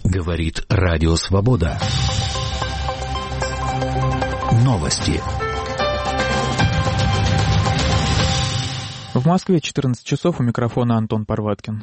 Говорит Радио Свобода. Новости. В Москве 14 часов, у микрофона Антон Парваткин.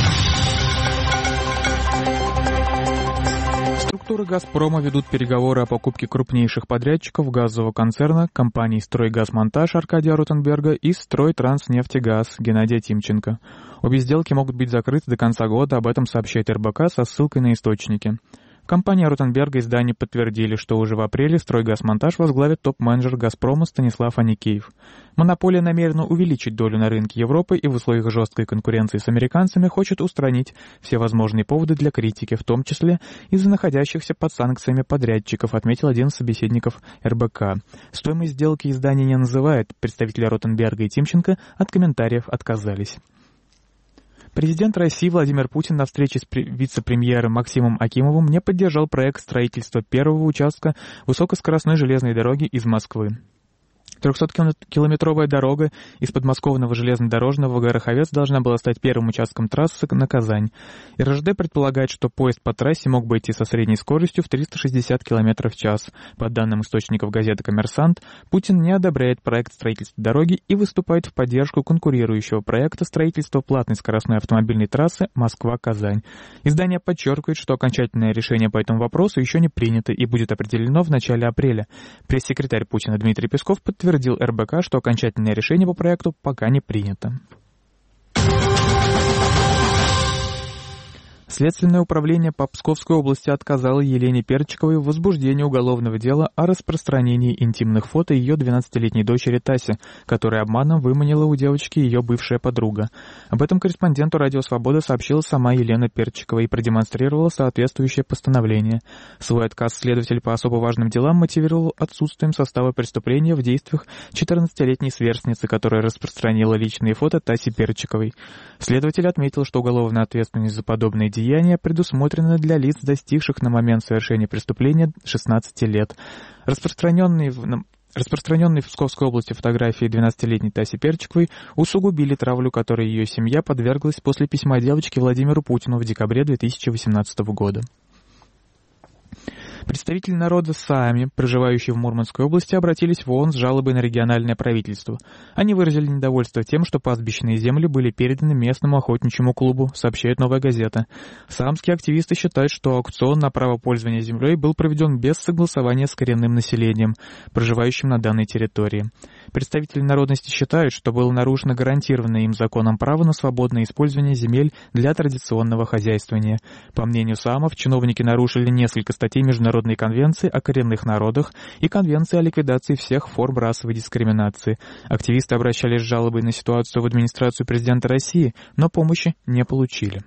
Структуры «Газпрома» ведут переговоры о покупке крупнейших подрядчиков газового концерна компаний «Стройгазмонтаж» Аркадия Ротенберга и «Стройтранснефтегаз» Геннадия Тимченко. Обе сделки могут быть закрыты до конца года, об этом сообщает РБК со ссылкой на источники. Компания Ротенберга и издание подтвердили, что уже в апреле «Стройгазмонтаж» возглавит топ-менеджер «Газпрома» Станислав Аникеев. Монополия намерена увеличить долю на рынке Европы и в условиях жесткой конкуренции с американцами хочет устранить все возможные поводы для критики, в том числе из-за находящихся под санкциями подрядчиков, отметил один из собеседников РБК. Стоимость сделки издание не называет, представители Ротенберга и Тимченко от комментариев отказались. Президент России Владимир Путин на встрече с вице-премьером Максимом Акимовым не поддержал проект строительства первого участка высокоскоростной железной дороги из Москвы. 300-километровая дорога из подмосковного железнодорожного в Гороховец должна была стать первым участком трассы на Казань. РЖД предполагает, что поезд по трассе мог бы идти со средней скоростью в 360 км в час. По данным источников газеты «Коммерсант», Путин не одобряет проект строительства дороги и выступает в поддержку конкурирующего проекта строительства платной скоростной автомобильной трассы Москва-Казань. Издание подчеркивает, что окончательное решение по этому вопросу еще не принято и будет определено в начале апреля. Пресс-секретарь Путина Дмитрий Песков подтвердил РБК, что окончательное решение по проекту пока не принято. Следственное управление по Псковской области отказало Елене Перчиковой в возбуждении уголовного дела о распространении интимных фото ее 12-летней дочери Таси, которая обманом выманила у девочки ее бывшая подруга. Об этом корреспонденту «Радио Свобода» сообщила сама Елена Перчикова и продемонстрировала соответствующее постановление. Свой отказ следователь по особо важным делам мотивировал отсутствием состава преступления в действиях 14-летней сверстницы, которая распространила личные фото Таси Перчиковой. Следователь отметил, что уголовная ответственность за подобные деяния предусмотрено для лиц, достигших на момент совершения преступления 16 лет. Распространенные в Псковской области фотографии 12-летней Таси Перчиковой усугубили травлю, которой ее семья подверглась после письма девочки Владимиру Путину в декабре 2018 года. Представители народа Саами, проживающие в Мурманской области, обратились в ООН с жалобой на региональное правительство. Они выразили недовольство тем, что пастбищные земли были переданы местному охотничьему клубу, сообщает «Новая газета». Саамские активисты считают, что аукцион на право пользования землей был проведен без согласования с коренным населением, проживающим на данной территории. Представители народности считают, что было нарушено гарантированное им законом право на свободное использование земель для традиционного хозяйствования. По мнению саамов, чиновники нарушили несколько статей Международной конвенции о коренных народах и Конвенции о ликвидации всех форм расовой дискриминации. Активисты обращались с жалобой на ситуацию в администрацию президента России, но помощи не получили.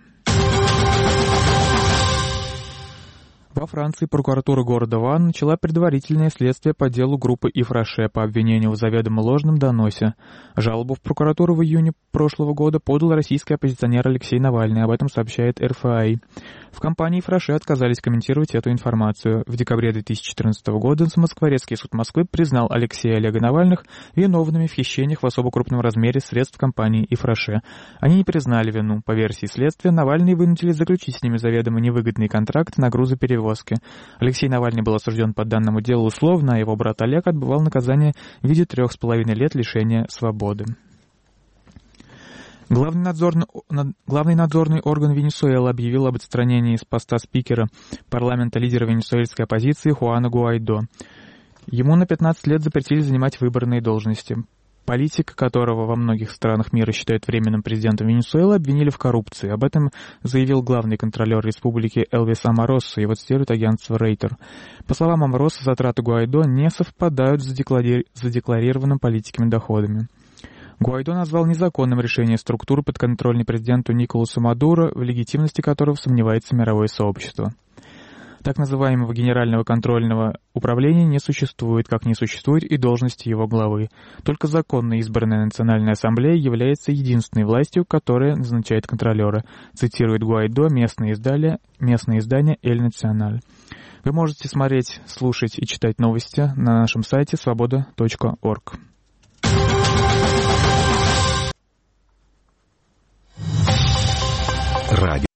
Во Франции прокуратура города Ван начала предварительное следствие по делу группы Ифраше по обвинению в заведомо ложном доносе. Жалобу в прокуратуру в июне прошлого года подал российский оппозиционер Алексей Навальный, об этом сообщает РФА. В компании Ифраше отказались комментировать эту информацию. В декабре 2014 года Москворецкий суд Москвы признал Алексея и Олега Навальных виновными в хищениях в особо крупном размере средств компании Ифраше. Они не признали вину. По версии следствия, Навальный вынудили заключить с ними заведомо невыгодный контракт на грузоперевозки. Алексей Навальный был осужден по данному делу условно, а его брат Олег отбывал наказание в виде 3,5 лет лишения свободы. Главный надзорный орган Венесуэлы объявил об отстранении с поста спикера парламента лидера венесуэльской оппозиции Хуана Гуайдо. Ему на 15 лет запретили занимать выборные должности. Политика, которого во многих странах мира считают временным президентом Венесуэлы, обвинили в коррупции. Об этом заявил главный контролер республики Элвис Аморосо, его цитирует агентство Рейтер. По словам Аморосо, затраты Гуайдо не совпадают с задекларированными политиками доходами. Гуайдо назвал незаконным решение структуры подконтрольной президенту Николасу Мадуро, в легитимности которого сомневается мировое сообщество. Так называемого Генерального контрольного управления не существует, как не существует и должности его главы. Только законно избранная Национальная ассамблея является единственной властью, которая назначает контролера, цитирует Гуайдо местное издание «Эль Националь». Вы можете смотреть, слушать и читать новости на нашем сайте svoboda.org. Радио